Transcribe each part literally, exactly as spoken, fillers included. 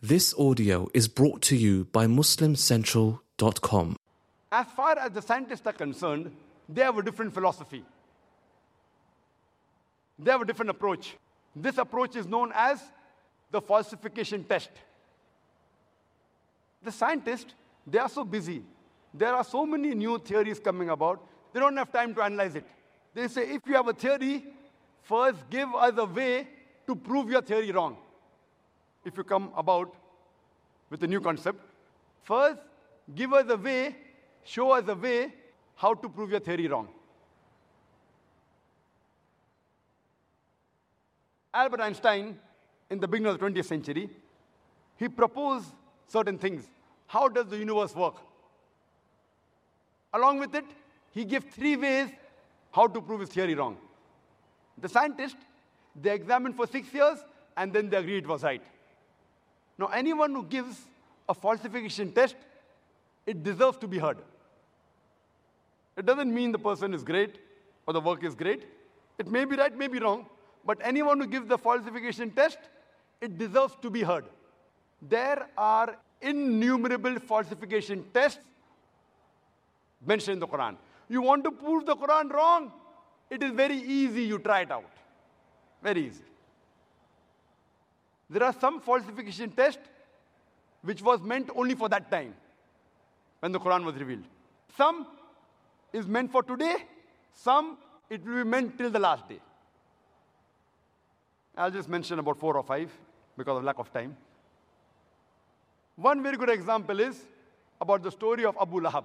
This audio is brought to you by muslim central dot com. As far as the scientists are concerned, they have a different philosophy. They have a different approach. This approach is known as the falsification test. The scientists, they are so busy. There are so many new theories coming about, they don't have time to analyze it. They say, if you have a theory, first give us a way to prove your theory wrong. If you come about with a new concept, first give us a way, show us a way how to prove your theory wrong. Albert Einstein, in the beginning of the twentieth century, he proposed certain things. How does the universe work? Along with it, he gave three ways how to prove his theory wrong. The scientists, they examined for six years, and then they agreed it was right. Now, anyone who gives a falsification test, it deserves to be heard. It doesn't mean the person is great or the work is great. It may be right, may be wrong, but anyone who gives the falsification test, it deserves to be heard. There are innumerable falsification tests mentioned in the Quran. You want to prove the Quran wrong? It is very easy, you try it out. Very easy. There are some falsification tests which was meant only for that time, when the Quran was revealed. Some is meant for today, some it will be meant till the last day. I'll just mention about four or five because of lack of time. One very good example is about the story of Abu Lahab.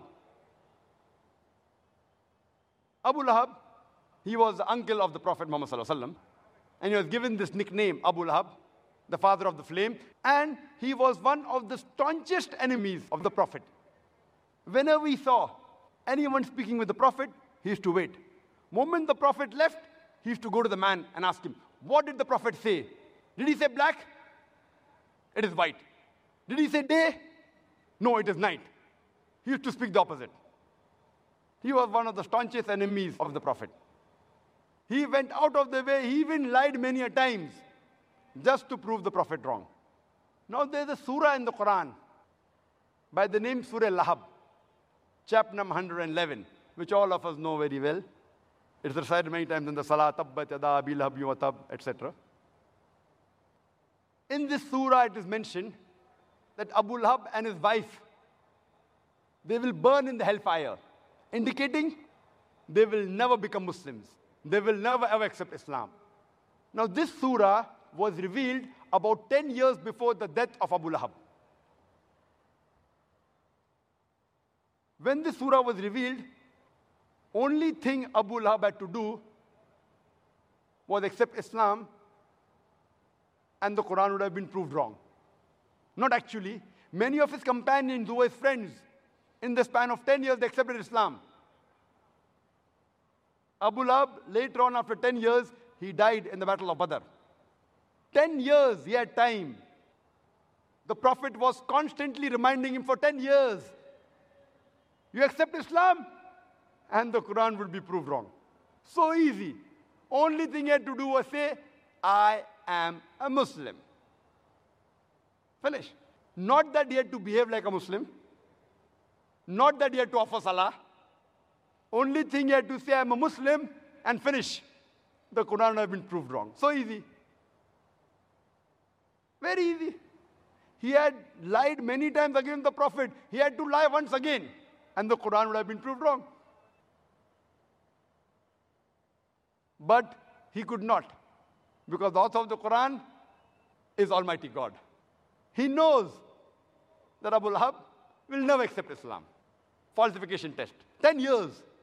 Abu Lahab, he was the uncle of the Prophet Muhammad sallallahu alaihi wasallam, and he was given this nickname, Abu Lahab, the father of the flame, and he was one of the staunchest enemies of the Prophet. Whenever he saw anyone speaking with the Prophet, he used to wait. Moment the Prophet left, he used to go to the man and ask him, what did the Prophet say? Did he say black? It is white. Did he say day? No, it is night. He used to speak the opposite. He was one of the staunchest enemies of the Prophet. He went out of the way, he even lied many a times just to prove the Prophet wrong. Now there's a surah in the Quran by the name Surah Lahab, chapter number one hundred eleven, which all of us know very well. It's recited many times in the Salah, Tabbat Yada Abi Lahab wa Tab, et cetera. In this surah, it is mentioned that Abu Lahab and his wife, they will burn in the hellfire, indicating they will never become Muslims. They will never ever accept Islam. Now this surah was revealed about ten years before the death of Abu Lahab. When this surah was revealed, only thing Abu Lahab had to do was accept Islam, and the Quran would have been proved wrong. Not actually. Many of his companions who were his friends, in the span of ten years, they accepted Islam. Abu Lahab, later on, after ten years, he died in the Battle of Badr. ten years, he had time. The Prophet was constantly reminding him for ten years, you accept Islam, and the Quran will be proved wrong. So easy. Only thing he had to do was say, I am a Muslim. Finish. Not that he had to behave like a Muslim. Not that he had to offer salah. Only thing he had to say, I am a Muslim, and finish. The Quran would have been proved wrong. So easy. Very easy. He had lied many times against the Prophet. He had to lie once again, and the Quran would have been proved wrong. But he could not, because the author of the Quran is Almighty God. He knows that Abu Lahab will never accept Islam. Falsification test. Ten years.